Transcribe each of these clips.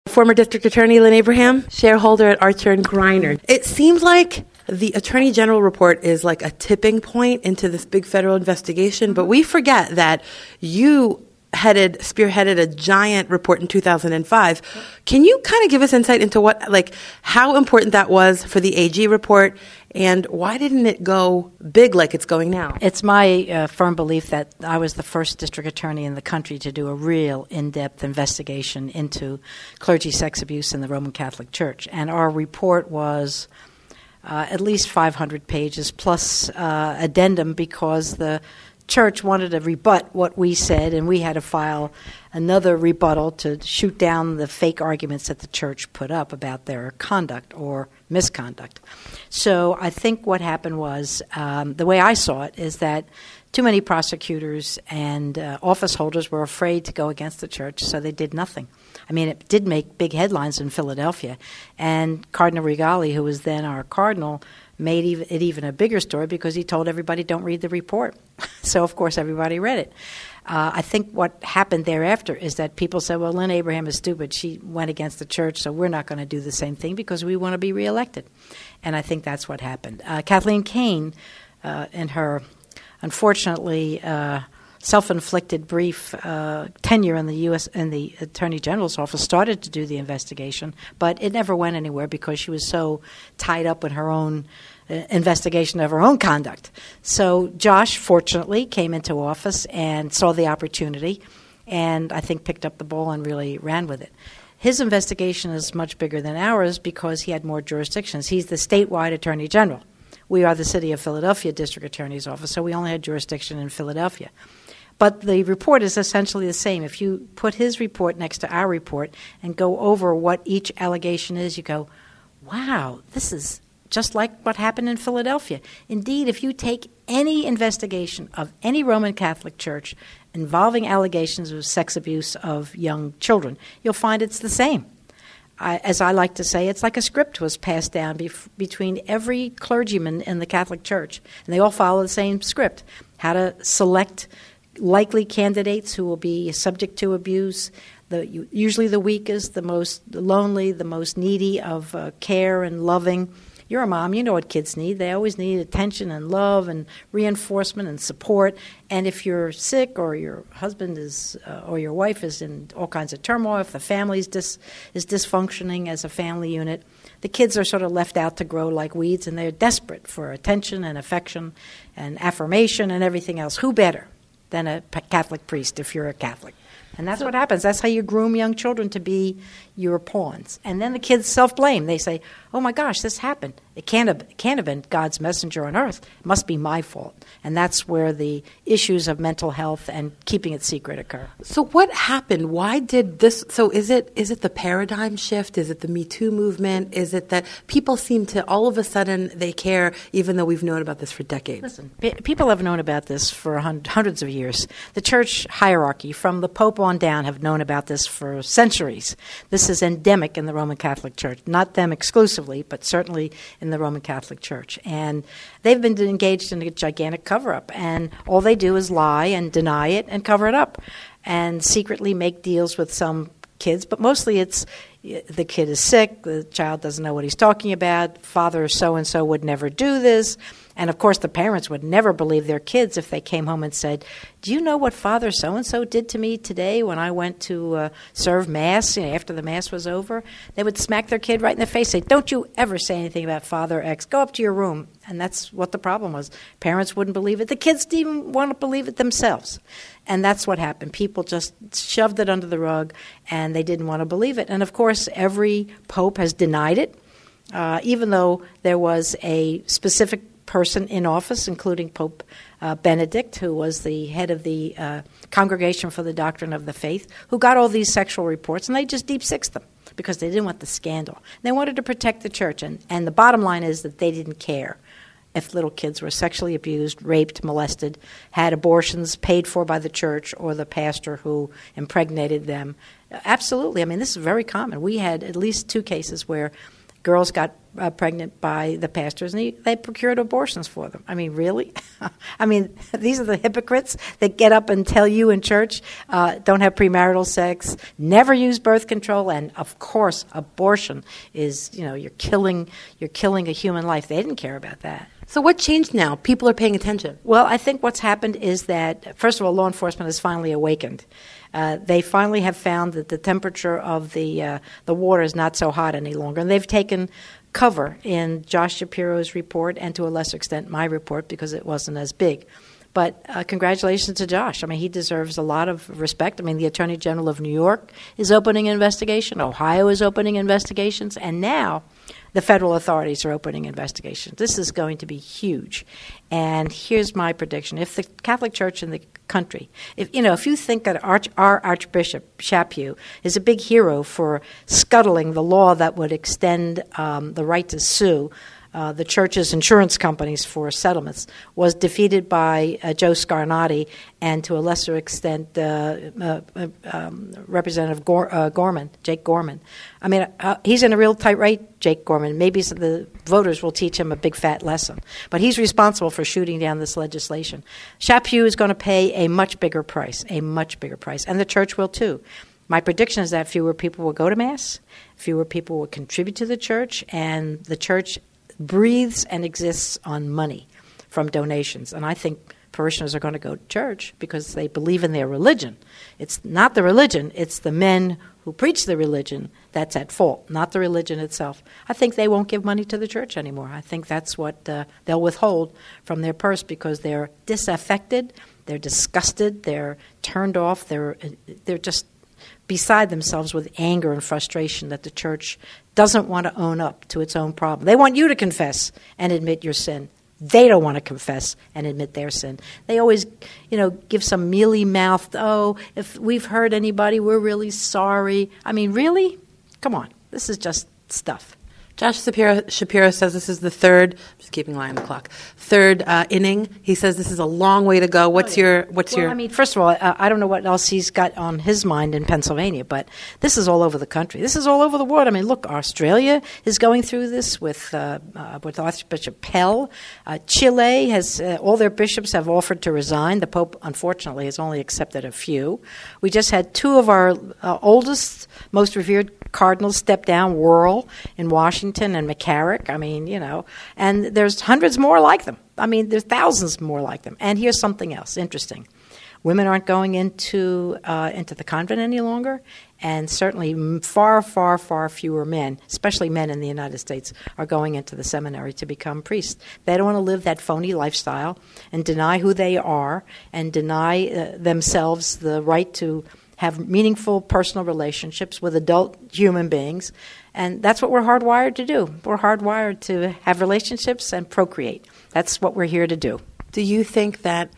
Former District Attorney Lynn Abraham, shareholder at Archer and Griner. It seems like the Attorney General report is like a tipping point into this big federal investigation, but we forget that you spearheaded a giant report in 2005. Can you kind of give us insight into how important that was for the AG report, and why didn't it go big like it's going now? It's my firm belief that I was the first district attorney in the country to do a real in-depth investigation into clergy sex abuse in the Roman Catholic Church. And our report was at least 500 pages plus addendum, because the church wanted to rebut what we said, and we had to file another rebuttal to shoot down the fake arguments that the church put up about their conduct or misconduct. So I think what happened was, the way I saw it, is that too many prosecutors and office holders were afraid to go against the church, so they did nothing. I mean, it did make big headlines in Philadelphia, and Cardinal Rigali, who was then our cardinal, made it even a bigger story because he told everybody, don't read the report. So, of course, everybody read it. I think what happened thereafter is that people said, well, Lynn Abraham is stupid. She went against the church, so we're not going to do the same thing because we want to be reelected. And I think that's what happened. Kathleen Kane, in her, unfortunately, self-inflicted brief tenure in the U.S. in the Attorney General's office, started to do the investigation, but it never went anywhere because she was so tied up in her own investigation of her own conduct. So Josh, fortunately, came into office and saw the opportunity, and I think picked up the ball and really ran with it. His investigation is much bigger than ours because he had more jurisdictions. He's the statewide Attorney General. We are the City of Philadelphia District Attorney's Office, so we only had jurisdiction in Philadelphia. But the report is essentially the same. If you put his report next to our report and go over what each allegation is, you go, wow, this is just like what happened in Philadelphia. Indeed, if you take any investigation of any Roman Catholic church involving allegations of sex abuse of young children, you'll find it's the same. As I like to say, it's like a script was passed down between every clergyman in the Catholic Church, and they all follow the same script: how to select likely candidates who will be subject to abuse, usually the weakest, the most lonely, the most needy of care and loving. You're a mom, you know what kids need. They always need attention and love and reinforcement and support. And if you're sick, or your husband is or your wife is in all kinds of turmoil, if the family is dysfunctioning as a family unit, the kids are sort of left out to grow like weeds, and they're desperate for attention and affection and affirmation and everything else. Who better than a Catholic priest if you're a Catholic? And that's what happens. That's how you groom young children to be your pawns. And then the kids self-blame. They say, oh my gosh, this happened. It can't have been God's messenger on earth. It must be my fault. And that's where the issues of mental health and keeping it secret occur. So what happened? Why did this? So is it the paradigm shift? Is it the Me Too movement? Is it that people seem to all of a sudden they care, even though we've known about this for decades? Listen, people have known about this for hundreds of years. The church hierarchy, from the Pope on down, have known about this for centuries. This is endemic in the Roman Catholic Church. Not them exclusively, but certainly in the Roman Catholic Church. And they've been engaged in a gigantic cover-up, and all they do is lie and deny it and cover it up and secretly make deals with some kids. But mostly it's the kid is sick, the child doesn't know what he's talking about, father so-and-so would never do this. And, of course, the parents would never believe their kids if they came home and said, do you know what Father so-and-so did to me today when I went to serve Mass, after the Mass was over? They would smack their kid right in the face, say, don't you ever say anything about Father X. Go up to your room. And that's what the problem was. Parents wouldn't believe it. The kids didn't even want to believe it themselves. And that's what happened. People just shoved it under the rug, and they didn't want to believe it. And, of course, every pope has denied it, even though there was a specific person in office, including Pope Benedict, who was the head of the Congregation for the Doctrine of the Faith, who got all these sexual reports, and they just deep-sixed them because they didn't want the scandal. They wanted to protect the church, and the bottom line is that they didn't care if little kids were sexually abused, raped, molested, had abortions paid for by the church or the pastor who impregnated them. Absolutely. I mean, this is very common. We had at least 2 cases where girls got pregnant by the pastors, and they procured abortions for them. I mean, really? I mean, these are the hypocrites that get up and tell you in church, don't have premarital sex, never use birth control, and of course, abortion is, you're killing a human life. They didn't care about that. So what changed now? People are paying attention. Well, I think what's happened is that, first of all, law enforcement has finally awakened. They finally have found that the temperature of the water is not so hot any longer, and they've taken cover in Josh Shapiro's report and to a lesser extent my report because it wasn't as big. But congratulations to Josh. I mean, he deserves a lot of respect. I mean, the Attorney General of New York is opening an investigation. Ohio is opening investigations. And now the federal authorities are opening investigations. This is going to be huge. And here's my prediction. If the Catholic Church in the country, if you think that our Archbishop Chaput is a big hero for scuttling the law that would extend the right to sue the church's insurance companies for settlements, was defeated by Joe Scarnati and to a lesser extent Representative Jake Gorman. I mean, he's in a real tight right, Jake Gorman. Maybe the voters will teach him a big fat lesson. But he's responsible for shooting down this legislation. Chaput is going to pay a much bigger price, and the church will too. My prediction is that fewer people will go to Mass, fewer people will contribute to the church, and the church breathes and exists on money from donations. And I think parishioners are going to go to church because they believe in their religion. It's not the religion, it's the men who preach the religion that's at fault, not the religion itself. I think they won't give money to the church anymore. I think that's what they'll withhold from their purse because they're disaffected, they're disgusted, they're turned off, they're just beside themselves with anger and frustration that the church doesn't want to own up to its own problem. They want you to confess and admit your sin. They don't want to confess and admit their sin. They always, give some mealy-mouthed, if we've hurt anybody, we're really sorry. I mean, really? Come on. This is just stuff. Josh Shapiro says this is the third, just keeping an eye on the clock, third inning. He says this is a long way to go. What's your? I mean, first of all, I don't know what else he's got on his mind in Pennsylvania, but this is all over the country. This is all over the world. I mean, look, Australia is going through this with Archbishop Pell. Chile has, all their bishops have offered to resign. The Pope, unfortunately, has only accepted a few. We just had two of our oldest, most revered cardinals step down, Worrell in Washington and McCarrick. I mean, and there's hundreds more like them. I mean, there's thousands more like them. And here's something else interesting. Women aren't going into the convent any longer, and certainly far, far, far fewer men, especially men in the United States, are going into the seminary to become priests. They don't want to live that phony lifestyle and deny who they are and deny themselves the right to have meaningful personal relationships with adult human beings. And that's what we're hardwired to do. We're hardwired to have relationships and procreate. That's what we're here to do. Do you think that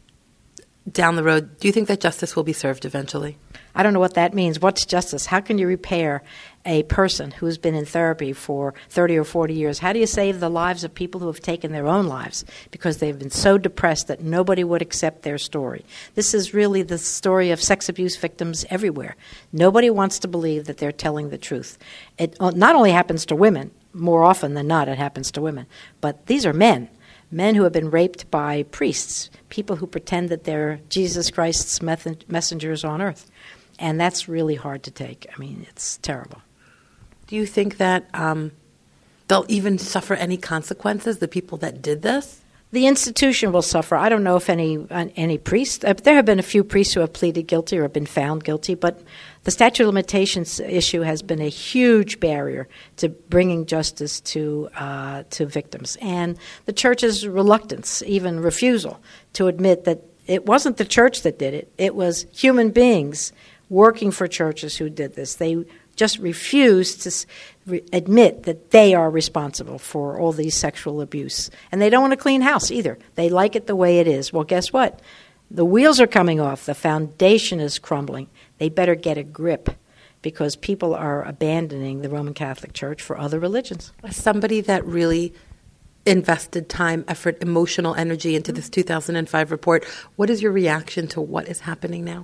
down the road, do you think that justice will be served eventually? I don't know what that means. What's justice? How can you repair a person who's been in therapy for 30 or 40 years? How do you save the lives of people who have taken their own lives because they've been so depressed that nobody would accept their story? This is really the story of sex abuse victims everywhere. Nobody wants to believe that they're telling the truth. It not only happens to women, more often than not it happens to women, but these are men who have been raped by priests, people who pretend that they're Jesus Christ's messengers on earth. And that's really hard to take. I mean, it's terrible. Do you think that they'll even suffer any consequences, the people that did this? The institution will suffer. I don't know if any priest. There have been a few priests who have pleaded guilty or have been found guilty, but the statute of limitations issue has been a huge barrier to bringing justice to victims. And the church's reluctance, even refusal, to admit that it wasn't the church that did it. It was human beings working for churches who did this. They just refuse to admit that they are responsible for all these sexual abuse. And they don't want a clean house either. They like it the way it is. Well, guess what? The wheels are coming off. The foundation is crumbling. They better get a grip because people are abandoning the Roman Catholic Church for other religions. As somebody that really invested time, effort, emotional energy into this 2005 report, what is your reaction to what is happening now?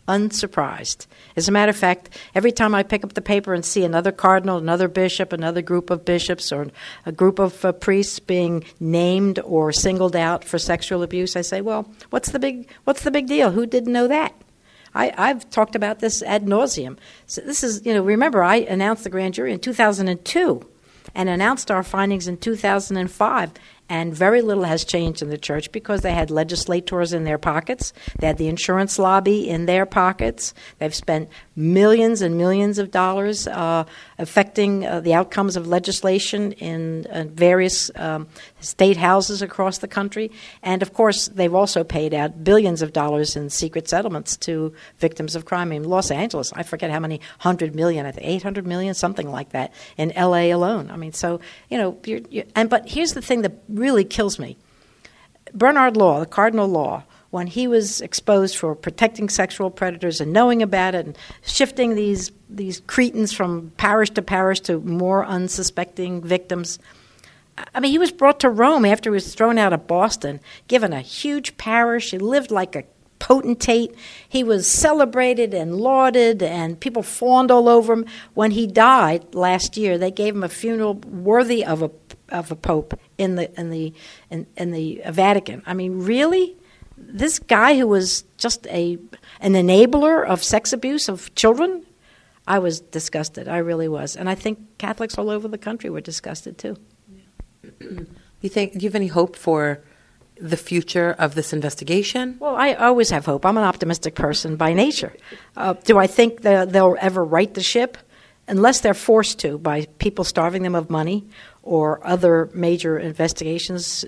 unsurprised. As a matter of fact, every time I pick up the paper and see another cardinal, another bishop, another group of bishops, or a group of priests being named or singled out for sexual abuse, I say, well, what's the big deal? Who didn't know that? I've talked about this ad nauseum. So this is, remember, I announced the grand jury in 2002 and announced our findings in 2005. And very little has changed in the church because they had legislators in their pockets. They had the insurance lobby in their pockets. They've spent millions and millions of dollars affecting the outcomes of legislation in various state houses across the country. And, of course, they've also paid out billions of dollars in secret settlements to victims of crime. In Los Angeles, I forget how many 100 million, I think 800 million, something like that, in L.A. alone. I mean, so, but here's the thing that really kills me. Bernard Law, the Cardinal Law, when he was exposed for protecting sexual predators and knowing about it and shifting these cretins from parish to more unsuspecting victims, I mean, he was brought to Rome after he was thrown out of Boston, given a huge parish. He lived like a potentate. He was celebrated and lauded, and people fawned all over him. When he died last year, they gave him a funeral worthy of a pope in the Vatican. I mean, really? This guy who was just an enabler of sex abuse of children? I was disgusted. I really was. And I think Catholics all over the country were disgusted too. Do you have any hope for the future of this investigation? Well, I always have hope. I'm an optimistic person by nature. Do I think that they'll ever right the ship? Unless they're forced to by people starving them of money or other major investigations,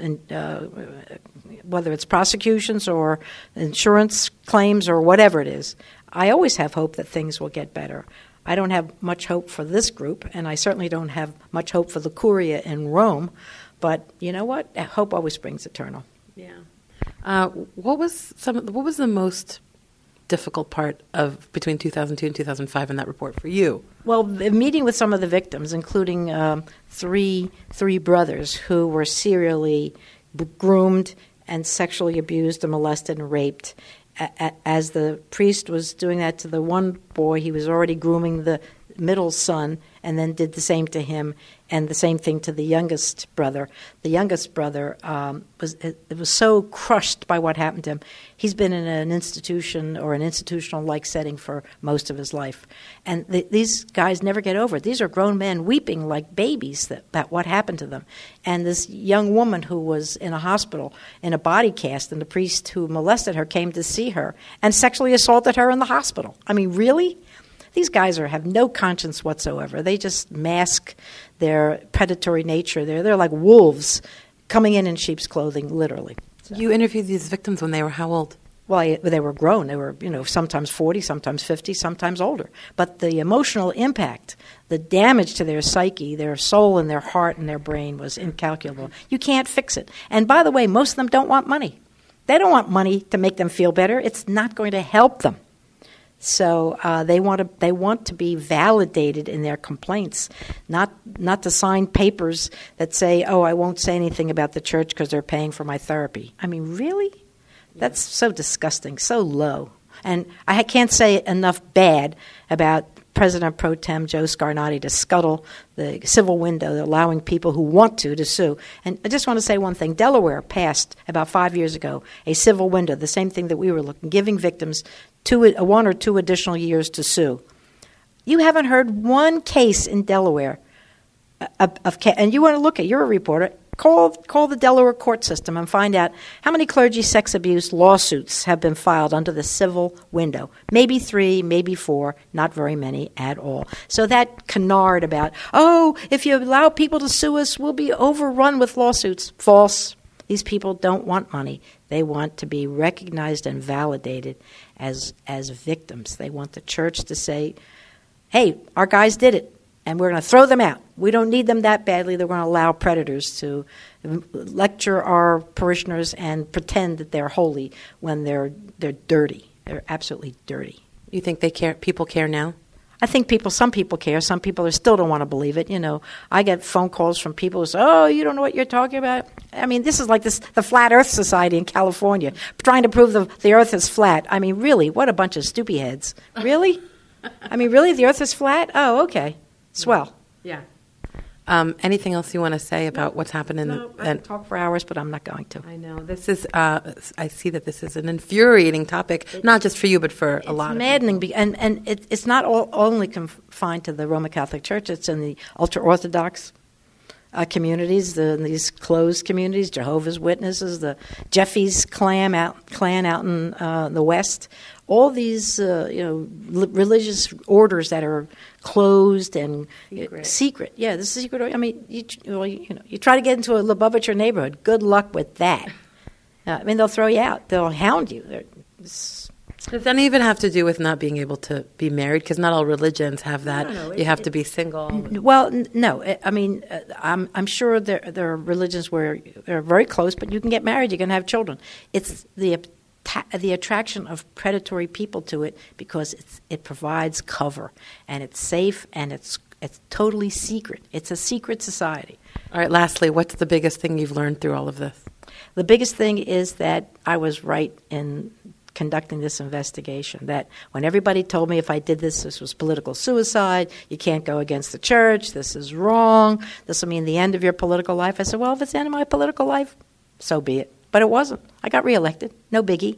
whether it's prosecutions or insurance claims or whatever it is. I always have hope that things will get better. I don't have much hope for this group, and I certainly don't have much hope for the Curia in Rome. But you know what? Hope always springs eternal. Yeah. What was the most difficult part of between 2002 and 2005 in that report for you? Well, meeting with some of the victims, including three brothers who were serially groomed and sexually abused and molested and raped. As the priest was doing that to the one boy, he was already grooming the middle son and then did the same to him and the same thing to the youngest brother. The youngest brother was so crushed by what happened to him. He's been in an institution or an institutional-like setting for most of his life. And these guys never get over it. These are grown men weeping like babies that what happened to them. And this young woman who was in a hospital in a body cast, and the priest who molested her came to see her and sexually assaulted her in the hospital. I mean, really? These guys have no conscience whatsoever. They just mask their predatory nature. They're like wolves coming in sheep's clothing, literally. So. You interviewed these victims when they were how old? Well, they were grown. They were, sometimes 40, sometimes 50, sometimes older. But the emotional impact, the damage to their psyche, their soul and their heart and their brain was incalculable. You can't fix it. And by the way, most of them don't want money. They don't want money to make them feel better. It's not going to help them. So they want to be validated in their complaints, not to sign papers that say, "Oh, I won't say anything about the church because they're paying for my therapy." I mean, really? That's so disgusting, so low. And I can't say enough bad about President Pro Tem Joe Scarnati to scuttle the civil window, allowing people who want to sue. And I just want to say one thing. Delaware passed about 5 years ago a civil window, the same thing that we were looking, giving victims 1 or 2 additional years to sue. You haven't heard one case in Delaware and you want to look at, you're a reporter, call the Delaware court system and find out how many clergy sex abuse lawsuits have been filed under the civil window. Maybe 3, maybe 4, not very many at all. So that canard about, if you allow people to sue us, we'll be overrun with lawsuits. False. These people don't want money. They want to be recognized and validated as victims. They want the church to say, hey, our guys did it, and we're going to throw them out. We don't need them that badly. They're going to allow predators to lecture our parishioners and pretend that they're holy when they're dirty. They're absolutely dirty. You think they care? People care now? I think some people care. Some people still don't want to believe it. I get phone calls from people who say, "Oh, you don't know what you're talking about." I mean, this is like the Flat Earth Society in California trying to prove the Earth is flat. I mean, really, what a bunch of stupid heads. Really? I mean, really, the Earth is flat? Oh, okay, swell. Yeah. Anything else you want to say about what's happened in I can talk for hours, but I'm not going to. I know. This is, I see that this is an infuriating topic, not just for you, but for a lot of people. It's maddening, and it's not only confined to the Roman Catholic Church. It's in the ultra-Orthodox communities, these closed communities, Jehovah's Witnesses, the Jeffy's clan out in the West. All these, religious orders that are closed and secret. Yeah, the secret. I mean, you try to get into a Lubavitcher neighborhood. Good luck with that. I mean, they'll throw you out. They'll hound you. Does that even have to do with not being able to be married? Because not all religions have that. No, you have to be single. Well, no. I mean, I'm sure there are religions where they're very close, but you can get married. You can have children. It's the attraction of predatory people to it because it provides cover, and it's safe, and it's totally secret. It's a secret society. All right, lastly, what's the biggest thing you've learned through all of this? The biggest thing is that I was right in conducting this investigation, that when everybody told me if I did this was political suicide, you can't go against the church, this is wrong, this will mean the end of your political life. I said, well, if it's the end of my political life, so be it. But it wasn't. I got reelected. No biggie.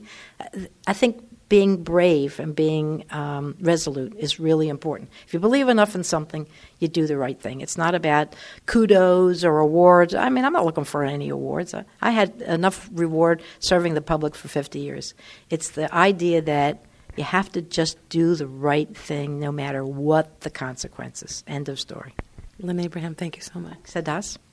I think being brave and being resolute is really important. If you believe enough in something, you do the right thing. It's not about kudos or awards. I mean, I'm not looking for any awards. I had enough reward serving the public for 50 years. It's the idea that you have to just do the right thing no matter what the consequences. End of story. Lynn Abraham, thank you so much. Sadas.